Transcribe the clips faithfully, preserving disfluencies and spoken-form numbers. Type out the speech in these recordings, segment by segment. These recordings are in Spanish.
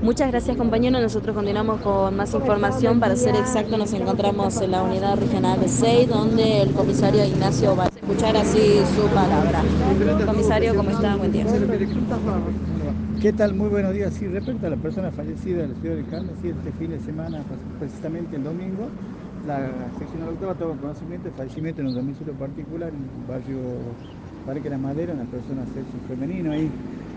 Muchas gracias, compañero. Nosotros continuamos con más información. Para ser exacto, nos encontramos en la unidad regional seis, donde el comisario Ignacio va a escuchar así su palabra. Comisario, ¿cómo está? Buen día. ¿Qué tal? Muy buenos días. Sí, respecto a la persona fallecida de la ciudad de Carmen, sí, este fin de semana, pues, precisamente el domingo, la seccional octava tuvo conocimiento de fallecimiento en un domicilio particular en el barrio Parque La Madera, una persona sexo femenino ahí.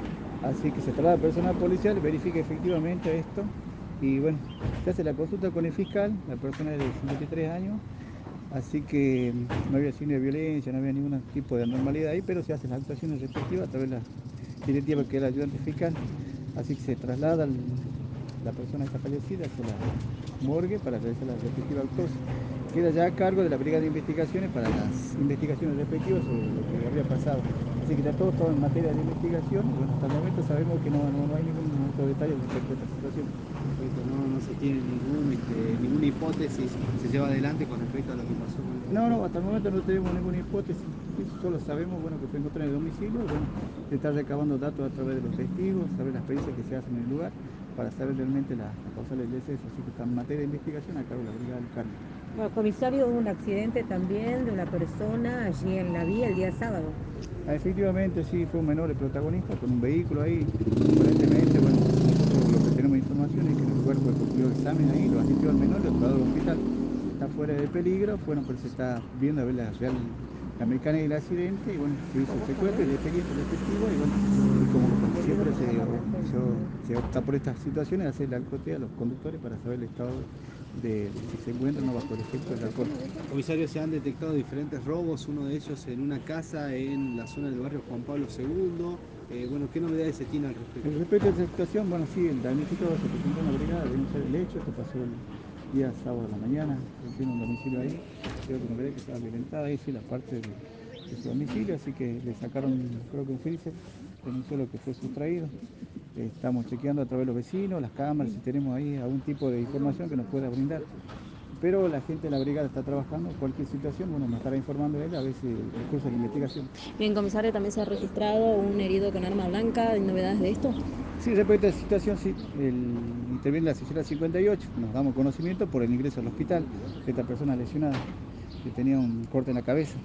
Así que se traslada personal policial, verifica efectivamente esto y bueno, se hace la consulta con el fiscal, la persona es de cincuenta y tres años, así que mm, no había signo de violencia, no había ningún tipo de anormalidad ahí, pero se hacen las actuaciones respectivas a través de la directiva que es el ayudante fiscal, así que se traslada el- la persona esta fallecida hacia la morgue para realizar la respectiva autopsia. Queda ya a cargo de la Brigada de Investigaciones para las investigaciones respectivas sobre lo que habría pasado. Así que ya todo está en materia de investigación y bueno, hasta el momento sabemos que no, no, no hay ningún otro detalle respecto a esta situación. Perfecto, no, no se tiene ningún, este, ninguna hipótesis, se lleva adelante con respecto a lo que pasó con el No, doctor. no, hasta el momento no tenemos ninguna hipótesis. Solo sabemos, bueno, que fue encontrado en el domicilio. Bueno, se está recabando datos a través de los testigos, saber las pericias que se hacen en el lugar para saber realmente la, la causa del deceso. Así que está en materia de investigación a cargo de la Brigada del Carmen. Bueno, comisario, hubo un accidente también de una persona allí en la vía el día sábado. Ah, efectivamente, sí, fue un menor el protagonista con un vehículo ahí. Aparentemente, bueno, nosotros lo que tenemos información es que el cuerpo cumplió el examen ahí, lo asistió al menor, lo trasladó al hospital. Está fuera de peligro, bueno, pero se está viendo a ver la real, la mecánica del accidente y bueno, se hizo el secuestro, el expediente respectivo y bueno, y como siempre se, se, se opta por estas situaciones, hacer el alcohol a los conductores para saber el estado de, de si se encuentran o no bajo el efecto del alcohol. Comisario, se han detectado diferentes robos, uno de ellos en una casa en la zona del barrio Juan Pablo segundo. Eh, bueno, ¿qué novedades se tiene al respecto? En respecto a esta situación, bueno, sí, el damnificado se presentó en la brigada a denunciar el hecho, esto pasó el día sábado de la mañana, él tiene un domicilio ahí, creo que no cree que estaba violentada ahí, sí, la parte de, de su domicilio, así que le sacaron, creo que un freezer, denunció lo que fue sustraído. Eh, Estamos chequeando a través de los vecinos, las cámaras, si tenemos ahí algún tipo de información que nos pueda brindar. Pero la gente de la brigada está trabajando, cualquier situación, bueno, nos estará informando ella a ver si el curso de la investigación. Bien, comisario, también se ha registrado un herido con arma blanca. ¿Hay novedades de esto? Sí, respecto a esta situación, sí, el, interviene la sección cincuenta y ocho, nos damos conocimiento por el ingreso al hospital de esta persona lesionada, que tenía un corte en la cabeza.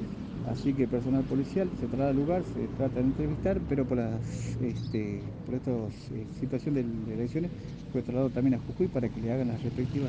Así que personal policial se traslada al lugar, se trata de entrevistar, pero por las este, por esta eh, situación de, de lesiones fue trasladado también a Jujuy para que le hagan las respectivas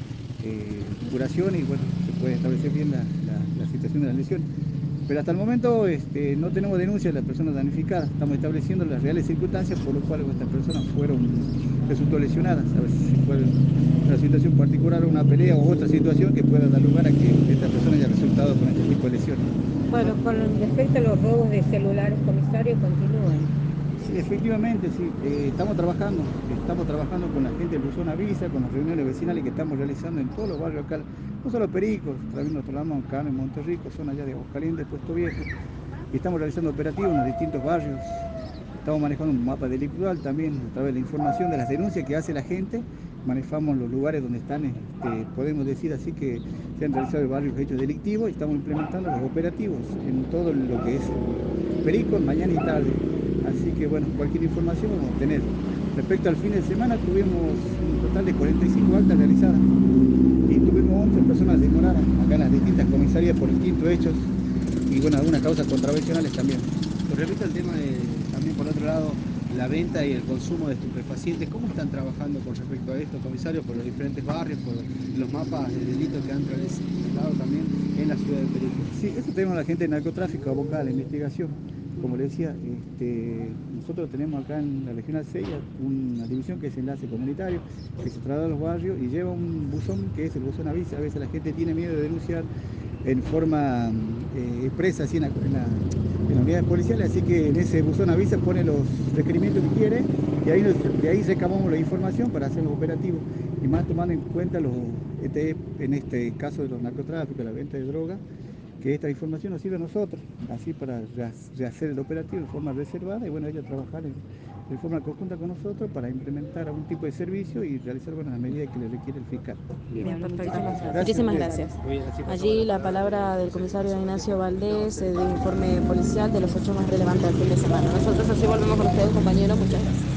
eh, curaciones y bueno, se puede establecer bien la, la, la situación de las lesiones. Pero hasta el momento este, no tenemos denuncia de las personas damnificadas, estamos estableciendo las reales circunstancias por las cuales estas personas fueron, resultó lesionadas, a ver si fue una situación particular, una pelea o otra situación que pueda dar lugar a que esta persona haya resultado con este tipo de lesiones. Bueno, con respecto a los robos de celulares, comisario, continúan. Sí, efectivamente, sí, eh, estamos trabajando, estamos trabajando con la gente del Buzón Avisa, con las reuniones vecinales que estamos realizando en todos los barrios acá, no solo Pericos, también nos trasladamos acá en Monterrico, zona allá de Aguascalientes, Puesto Viejo, y estamos realizando operativos en los distintos barrios. Estamos manejando un mapa delictual también a través de la información de las denuncias que hace la gente. Manejamos los lugares donde están, este, podemos decir así que se han realizado varios hechos delictivos y estamos implementando los operativos en todo lo que es el Perico, mañana y tarde. Así que bueno, cualquier información vamos a tener. Respecto al fin de semana tuvimos un total de cuarenta y cinco actas realizadas y tuvimos once personas demoradas acá en las distintas comisarías por distintos hechos y bueno, algunas causas contravencionales también. Con respecto al tema de, también por otro lado, la venta y el consumo de estupefacientes, ¿cómo están trabajando con respecto a esto, comisario, por los diferentes barrios, por los mapas de delito que han realizado también en la ciudad de Perico? Sí, eso tenemos a la gente de narcotráfico abocada a la investigación. Como le decía, este, nosotros tenemos acá en la Regional seis una división que es enlace comunitario, que se traslada a los barrios y lleva un buzón que es el buzón avisa. A veces la gente tiene miedo de denunciar en forma eh, expresa así en la, en, la, en las unidades policiales, así que en ese buzón avisa pone los requerimientos que quiere y ahí nos, de ahí recabamos la información para hacer los operativos y más tomando en cuenta los, este, en este caso de los narcotráficos, la venta de droga, que esta información nos sirve a nosotros, así para rehacer el operativo de forma reservada y bueno, ella trabajar en, de forma conjunta con nosotros para implementar algún tipo de servicio y realizar bueno, las medidas que le requiere el fiscal. Bien, perfecto. Gracias. Muchísimas gracias. Allí la palabra del comisario Ignacio Valdés, eh, de informe policial de los hechos más relevantes del fin de semana. Nosotros así volvemos con ustedes, compañeros. Muchas gracias.